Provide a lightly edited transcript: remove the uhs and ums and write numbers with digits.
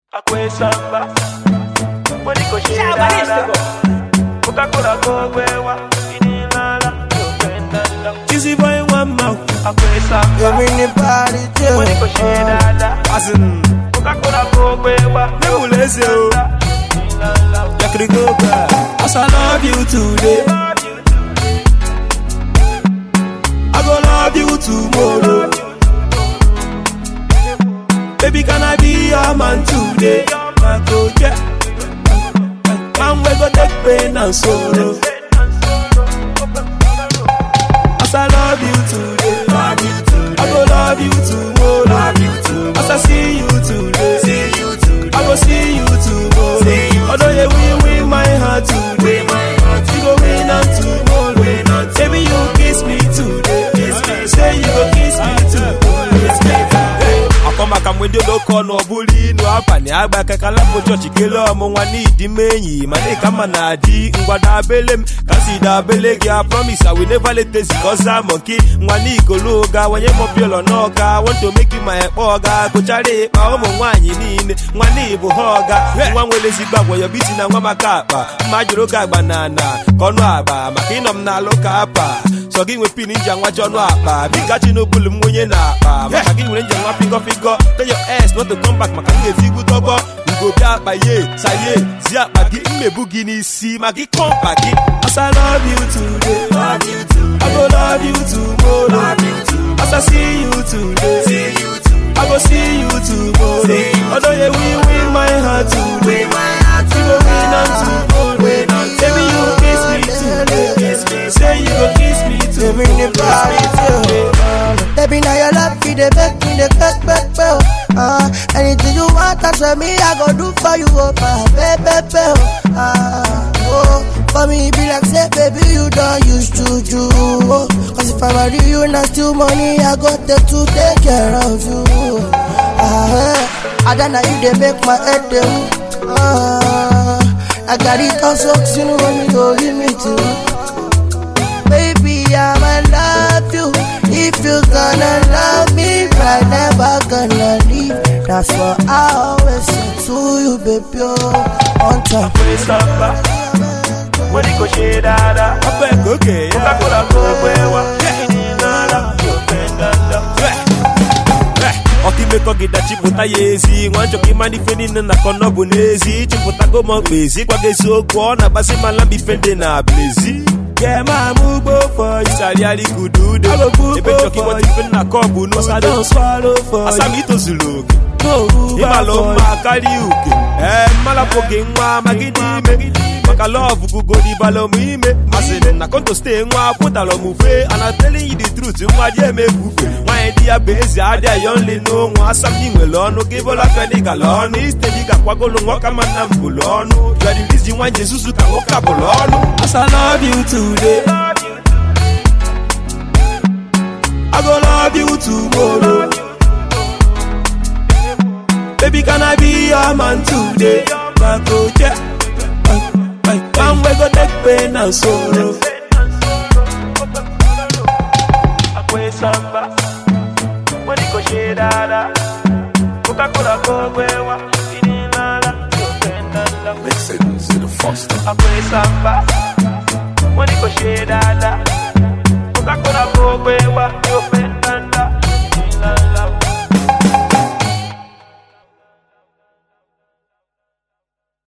Akwe samba, money ko shida. Coca-Cola go wewa, inilala, yopendala. Easy boy one mouth. Akwe samba, you mean the party too? money ko shida. Asin. Coca-Cola go wewa, Nebulese o. Yakri go back. As I love you today, I go love you tomorrow. Baby, can I be your man today? I go yeah. Man, we go take pain and sorrow. As I love you today, I go love you tomorrow. As I see you today, I go see you tomorrow. Although you win my heart today, you go win on tomorrow. Baby, you kiss me today. Say you go kiss me tomorrow. Akoma kamwende loko no buli no apani agba kala po church kelo mo nwani di menyi mane kama na di ngwada belem kasi da belegi I promise I will never let this cause I'm monkey nwani kologa wanye mo piolo no ka want to make you my oga ko chare pa mo nwanyi nine nwani bu hoga nwa nwele sigba wo yo biti na nwa makapa majuro ga banana kono aba makinom na loka apa so gi we pin nja nwa jono apa bika chi no bulu mwenye na apa maka gi we nja nwa figo tell your ass not to come back maka gi zigu tobo we go be apa ye saye zia bagi mebu gi ni si magi come back as I love you today I go love you tomorrow as I see you today I go see you tomorrow although you win my heart today you go win on tomorrow baby you kiss me today say you go kiss me today you mean the party too? Baby, now your love me, they make me, they back. Anything you want, that's what me, I go do for you, baby. For me, it be like, say, baby, you don't use juju. Cause if I marry you, not still money, I got them to take care of you. I don't know you, they make my head do. I got it all so you know when you go with me too. Baby, I'ma love you. If you gonna love me, right, never gonna leave. That's what I always say to you, baby. On top. Akwe samba, money ko shida. Okay, Coca-Cola go wewa, inilala, yopendala. Okimeko gida chiputa yezi Wancho kimani fendi na kono bunezi Chiputa go mokbezi Kwa gesi okwo na basi malambi fendi na blezi Yeah, ma move for you Sariali kudude Ebe choki wati fendi na kobu no I don't swallow for Asami to zuluki no, Imalo makali uke Malapoke nwa magidime Maka love gugo di balo muime Asin na konto stay nwa puta lo mufe And I'm telling you the truth Nwa die me kufe Nwa idea bezi adia yonli no Nwa something welonu Give all a fendi galonu Istedi ga kwa golo nwa kama na mbulonu You are the reason why Jesus ka woka bolonu as I love you today I go love you tomorrow Baby, can I be your man today? I go yeah. Man, we go take pain and sorrow. Akwe samba, money ko shida. Coca-Cola go wewa, inilala, yopendala. Listen to the Foster. Akwe samba, money ko shida. Coca-Cola go wewa.